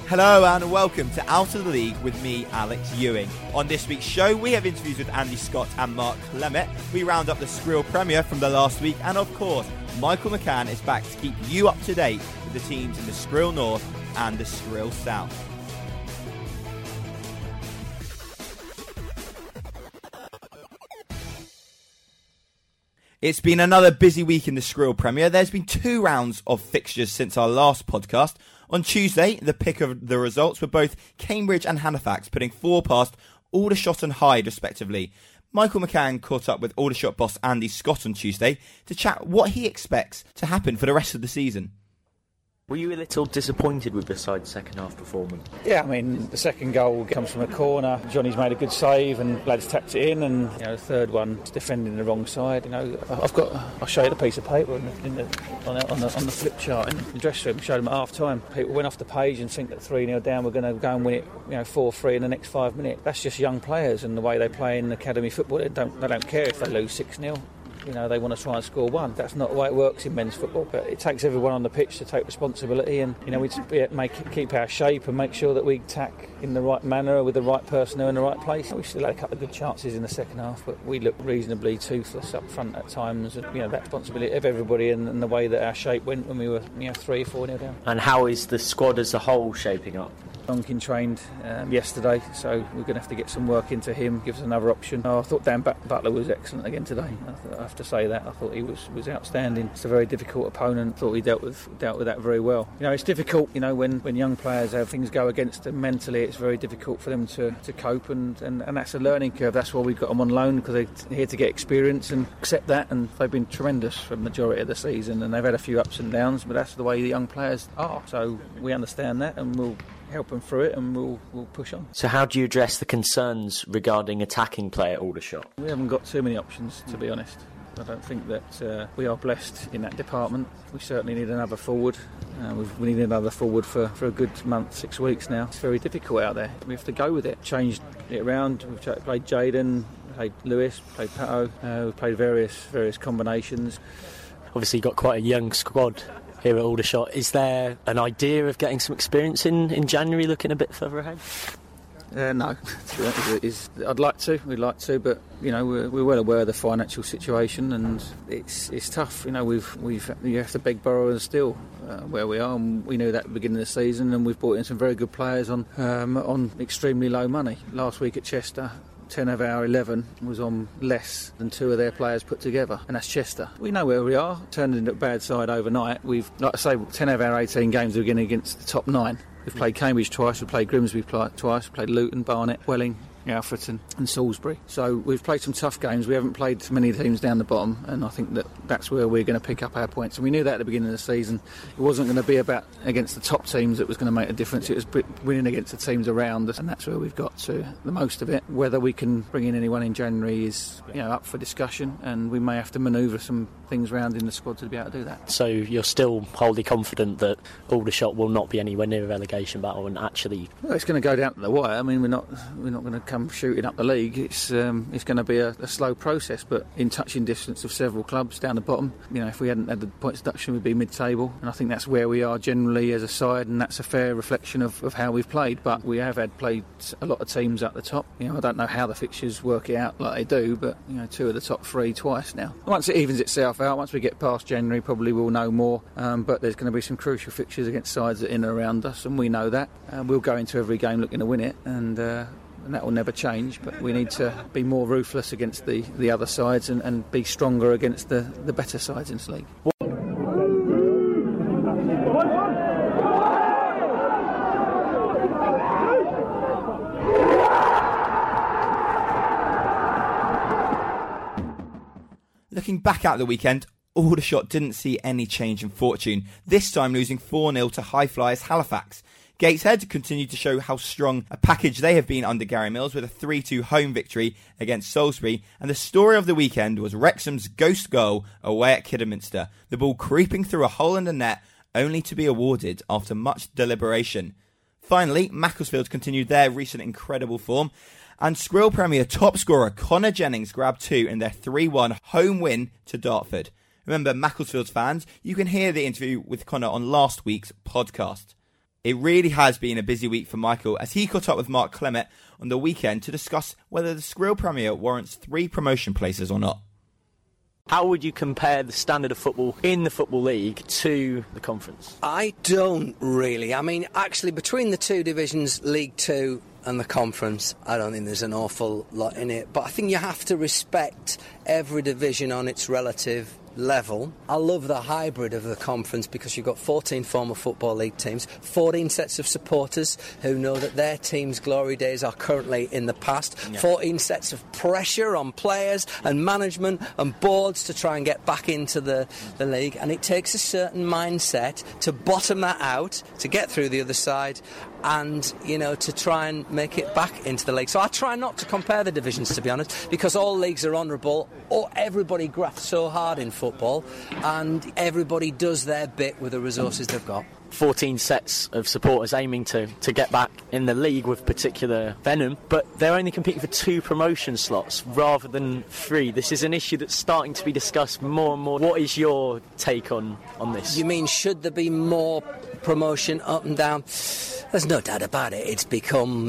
Hello and welcome to Out of the League with me, Alex Ewing. On this week's show, we have interviews with Andy Scott and Mark Clement. We round up the Skrill Premier from the last week, and of course, Michael McCann is back to keep you up to date with the teams in the Skrill North and the Skrill South. It's been another busy week in the Skrill Premier. There's been 2 rounds of fixtures since our last podcast. On Tuesday, the pick of the results were both Cambridge and Halifax, putting 4 past Aldershot and Hyde, respectively. Michael McCann caught up with Aldershot boss Andy Scott on Tuesday to chat what he expects to happen for the rest of the season. Were you a little disappointed with the side's second half performance? Yeah, I mean, the second goal comes from a corner. Johnny's made a good save and lads tapped it in, and the third one is defending the wrong side. I'll show you the piece of paper on the flip chart in the dressing room. Showed them at half time. People went off the page and think that 3-0 down we're going to go and win it 4-3 in the next 5 minutes. That's just young players and the way they play in academy football. They don't care if they lose 6-0. They want to try and score 1. That's not the way it works in men's football. But it takes everyone on the pitch to take responsibility, and we keep our shape and make sure that we attack in the right manner with the right personnel in the right place. We still had a couple of good chances in the second half, but we looked reasonably toothless up front at times. And, that responsibility of everybody and the way that our shape went when we were 3-4-0 down. And how is the squad as a whole shaping up? Donkin trained yesterday, so we're going to have to get some work into him, give us another option. I thought Dan Butler was excellent again today. I have to say that. I thought he was outstanding. It's a very difficult opponent. I thought he dealt with that very well. It's difficult, when young players have things go against them mentally, it's very difficult for them to cope, and that's a learning curve. That's why we've got them on loan, because they're here to get experience and accept that, and they've been tremendous for the majority of the season, and they've had a few ups and downs, but that's the way the young players are. So we understand that, and we'll help them through it, and we'll push on. So how do you address the concerns regarding attacking play at Aldershot? We haven't got too many options, to be honest. I don't think that we are blessed in that department. We certainly need another forward. We need another forward for a good month, 6 weeks now. It's very difficult out there. We have to go with it. Changed it around. We've played Jaden, played Lewis, played Pato. We've played various combinations. Obviously you've got quite a young squad here at Aldershot. Is there an idea of getting some experience in January, looking a bit further ahead? No, I'd like to. We'd like to, but we're well aware of the financial situation, and it's tough. You have to beg, borrow, and steal where we are, and we knew that at the beginning of the season, and we've brought in some very good players on extremely low money. Last week at Chester, 10 of our 11 was on less than 2 of their players put together, and that's Chester. We know where we are. Turned into a bad side overnight. We've, 10 of our 18 games are getting against the top 9. We've played Cambridge twice, we've played Grimsby twice, we've played Luton, Barnet, Welling, Alfreton and Salisbury. So we've played some tough games. We haven't played many teams down the bottom, and I think that's where we're going to pick up our points. And we knew that at the beginning of the season. It wasn't going to be about against the top teams that was going to make a difference. It was winning against the teams around us, and that's where we've got to the most of it. Whether we can bring in anyone in January is up for discussion, and we may have to manoeuvre some things around in the squad to be able to do that. So you're still wholly confident that Aldershot will not be anywhere near a relegation battle, and actually... Well, it's going to go down to the wire. I mean, we're not going to come shooting up the league. It's going to be a slow process, but in touching distance of several clubs down the bottom. If we hadn't had the points deduction, we'd be mid-table, and I think that's where we are generally as a side, and that's a fair reflection of how we've played. But we have played a lot of teams at the top. I don't know how the fixtures work it out like they do, but 2 of the top 3 twice now. Once it evens itself out, once we get past January, probably we'll know more. But there's going to be some crucial fixtures against sides that are in and around us, and we know that. We'll go into every game looking to win it, and that will never change, but we need to be more ruthless against the other sides and be stronger against the better sides in this league. Looking back at the weekend, Aldershot didn't see any change in fortune, this time losing 4-0 to high flyers Halifax. Gateshead continued to show how strong a package they have been under Gary Mills with a 3-2 home victory against Salisbury, and the story of the weekend was Wrexham's ghost goal away at Kidderminster, the ball creeping through a hole in the net only to be awarded after much deliberation. Finally, Macclesfield continued their recent incredible form, and Skrill Premier top scorer Connor Jennings grabbed 2 in their 3-1 home win to Dartford. Remember, Macclesfield fans, you can hear the interview with Connor on last week's podcast. It really has been a busy week for Michael as he caught up with Mark Clement on the weekend to discuss whether the Skrill Premier warrants 3 promotion places or not. How would you compare the standard of football in the Football League to the Conference? I don't really. I mean, actually, between the two divisions, League Two and the Conference, I don't think there's an awful lot in it. But I think you have to respect every division on its relative level. I love the hybrid of the Conference because you've got 14 former Football League teams, 14 sets of supporters who know that their team's glory days are currently in the past, 14 sets of pressure on players and management and boards to try and get back into the league, and it takes a certain mindset to bottom that out, to get through the other side and, you know, to try and make it back into the league. So I try not to compare the divisions, to be honest, because all leagues are honourable, or everybody grafts so hard in football and everybody does their bit with the resources they've got. 14 sets of supporters aiming to get back in the league with particular venom, but they're only competing for 2 promotion slots rather than 3. This is an issue that's starting to be discussed more and more. What is your take on this? You mean, should there be more promotion up and down? There's no doubt about it. It's become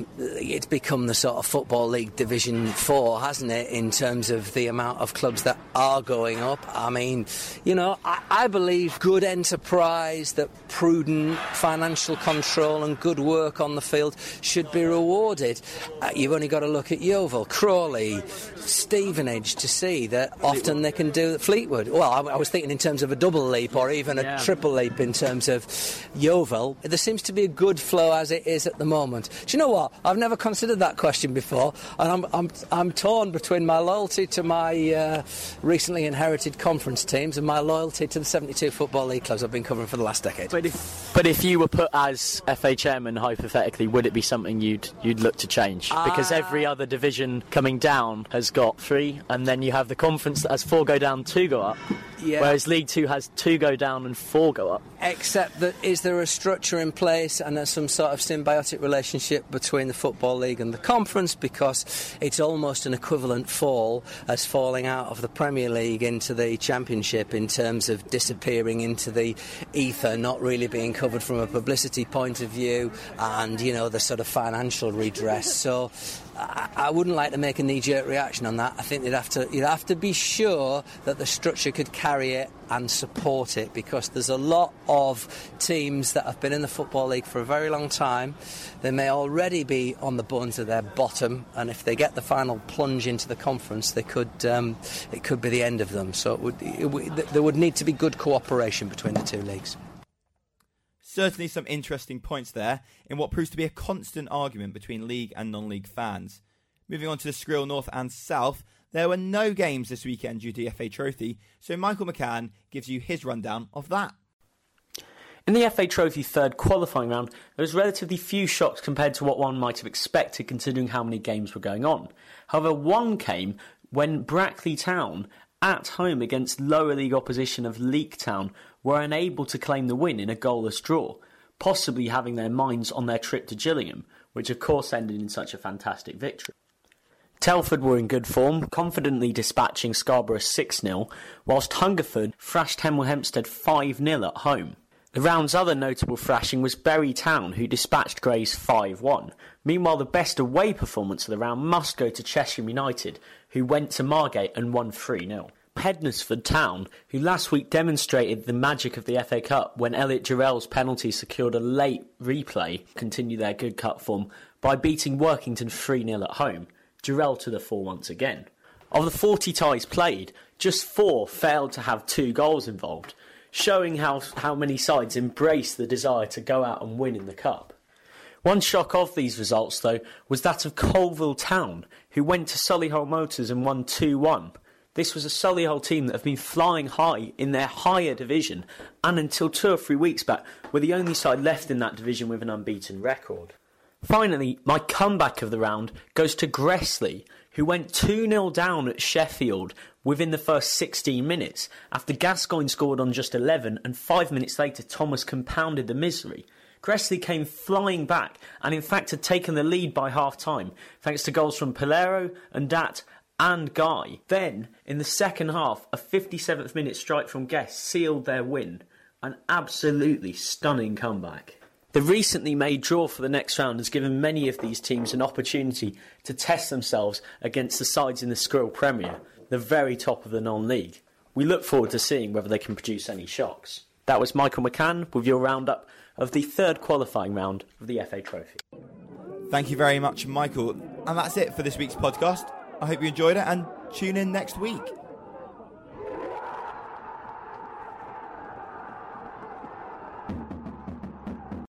the sort of Football League Division 4, hasn't it, in terms of the amount of clubs that are going up. I mean, you know, I believe good enterprise, that prudent financial control and good work on the field should be rewarded. You've only got to look at Yeovil, Crawley, Stevenage to see that often they can do Fleetwood. Well, I was thinking in terms of a double leap or even a triple leap in terms of Yeovil. There seems to be a good flow as it is at the moment. Do you know what? I've never considered that question before, and I'm torn between my loyalty to my recently inherited Conference teams and my loyalty to the 72 Football League clubs I've been covering for the last decade. But if you were put as FA chairman, hypothetically, would it be something you'd look to change? Because every other division coming down has got 3, and then you have the Conference that has 4 go down, 2 go up, whereas League 2 has 2 go down and 4 go up. Except that, is there a structure in place and there's some sort of symbiotic relationship between the Football League and the Conference, because it's almost an equivalent fall as falling out of the Premier League into the Championship in terms of disappearing into the ether, not really being covered from a publicity point of view, and, you know, the sort of financial redress. So I wouldn't like to make a knee-jerk reaction on that. I think you'd have to be sure that the structure could carry it and support it, because there's a lot of teams that have been in the Football League for a very long time. They may already be on the bones of their bottom, and if they get the final plunge into the Conference, it could be the end of them. So there would need to be good cooperation between the two leagues. Certainly some interesting points there in what proves to be a constant argument between league and non-league fans. Moving on to the Skrill North and South, there were no games this weekend due to the FA Trophy, so Michael McCann gives you his rundown of that. In the FA Trophy third qualifying round, there was relatively few shocks compared to what one might have expected considering how many games were going on. However, one came when Brackley Town, at home against lower league opposition of Leek Town, were unable to claim the win in a goalless draw, possibly having their minds on their trip to Gillingham, which of course ended in such a fantastic victory. Telford were in good form, confidently dispatching Scarborough 6-0, whilst Hungerford thrashed Hemel Hempstead 5-0 at home. The round's other notable thrashing was Bury Town, who dispatched Grays 5-1. Meanwhile, the best away performance of the round must go to Cheshire United, who went to Margate and won 3-0. Hednesford Town, who last week demonstrated the magic of the FA Cup when Elliot Jarrell's penalty secured a late replay, continue their good cup form by beating Workington 3-0 at home. Jarrell to the fore once again. Of the 40 ties played, just 4 failed to have 2 goals involved, showing how many sides embrace the desire to go out and win in the cup. One shock of these results, though, was that of Colville Town, who went to Solihull Motors and won 2-1. This was a Solihull team that have been flying high in their higher division, and until 2 or 3 weeks back were the only side left in that division with an unbeaten record. Finally, my comeback of the round goes to Gressley, who went 2-0 down at Sheffield within the first 16 minutes, after Gascoigne scored on just 11 and 5 minutes later Thomas compounded the misery. Gressley came flying back and in fact had taken the lead by half-time, thanks to goals from Polero and Dat and Guy. Then, in the second half, a 57th minute strike from Guest sealed their win. An absolutely stunning comeback. The recently made draw for the next round has given many of these teams an opportunity to test themselves against the sides in the Skrill Premier, the very top of the non-league. We look forward to seeing whether they can produce any shocks. That was Michael McCann with your roundup of the third qualifying round of the FA Trophy. Thank you very much, Michael. And that's it for this week's podcast. I hope you enjoyed it and tune in next week.